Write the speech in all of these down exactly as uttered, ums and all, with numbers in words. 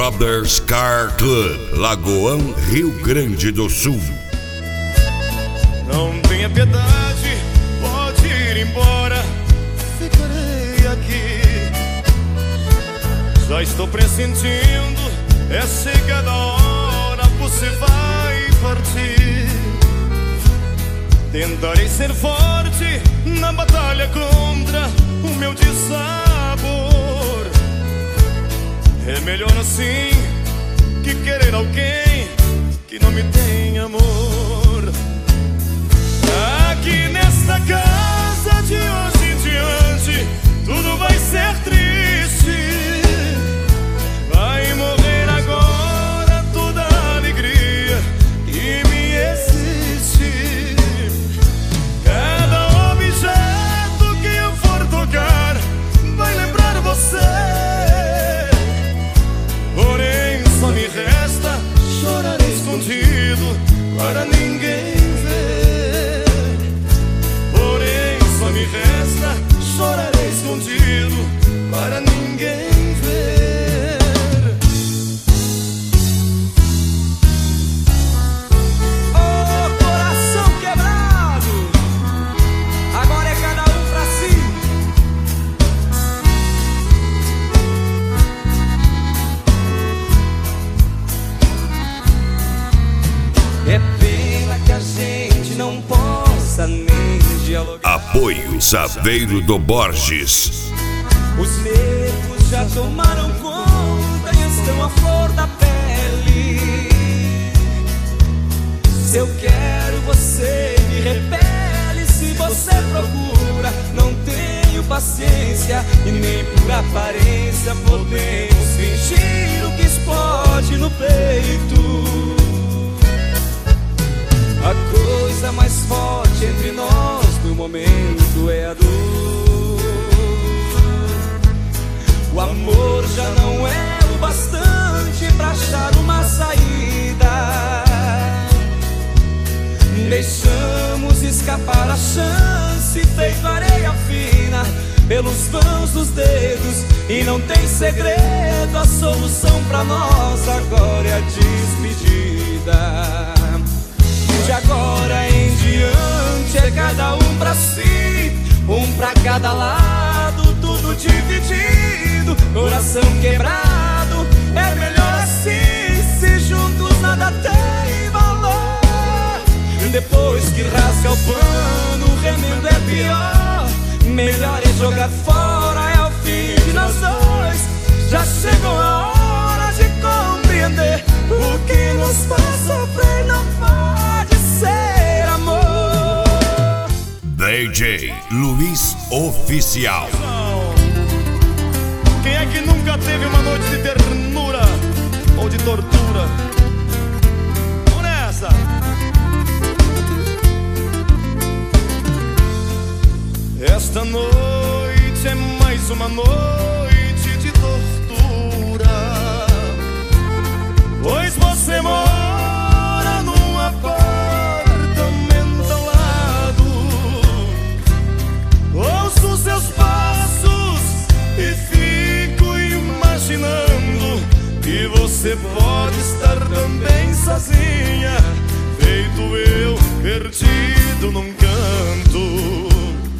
Brothers Car Club, Lagoão, Rio Grande do Sul. Não tenha piedade, pode ir embora, ficarei aqui. Já estou pressentindo, é chegada a hora, você vai partir. Tentarei ser forte na batalha contra o meu dissabor. É melhor assim que querer alguém que não me tem amor. Aqui nesta casa de hoje em diante tudo vai ser triste. Vai morrer agora toda a alegria que me existe. Cada objeto que eu for tocar vai lembrar você. Porém só me resta chorar escondido para ninguém ver. Porém só me resta chorar escondido para ninguém ver. Oh, coração quebrado, agora é cada um pra si. É pena que a gente não possa nem dialogar. Apoio Saveiro do Borges. Os nervos já tomaram conta e estão à flor da pele. Se eu quero, você me repele. Se você procura, não tenho paciência. E nem por aparência podemos fingir o que explode no peito. A coisa mais forte entre nós no momento é a dor. O amor já não é o bastante pra achar uma saída. Deixamos escapar a chance, feito areia fina pelos vãos dos dedos. E não tem segredo, a solução pra nós agora é a despedida. De agora em diante é cada um pra si, um pra cada lado, tudo dividido, coração quebrado. É melhor assim, se juntos nada tem valor. Depois que rasga o pano, o remendo é pior. Melhor é jogar fora, é o fim de nós dois. Já chegou a hora de compreender o que nos faz sofrer não pode ser amor. D J Luiz Oficial. Quem é que nunca teve uma noite de ternura ou de tortura? Vamos nessa. Esta noite é mais uma noite de tortura, pois você mora num apartamento ao lado. Ouço seus passos e fico imaginando que você pode estar também sozinha, feito eu, perdido num canto.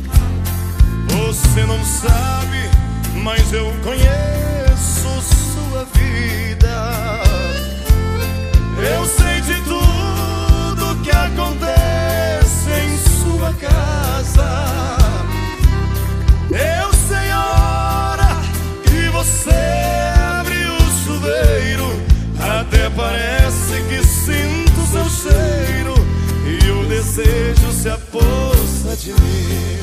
Você não sabe, mas eu conheço sua vida. Eu sei de tudo que acontece em sua casa. Eu sei a hora que você abre o chuveiro. Até parece que sinto seu cheiro e o desejo se aposta de mim.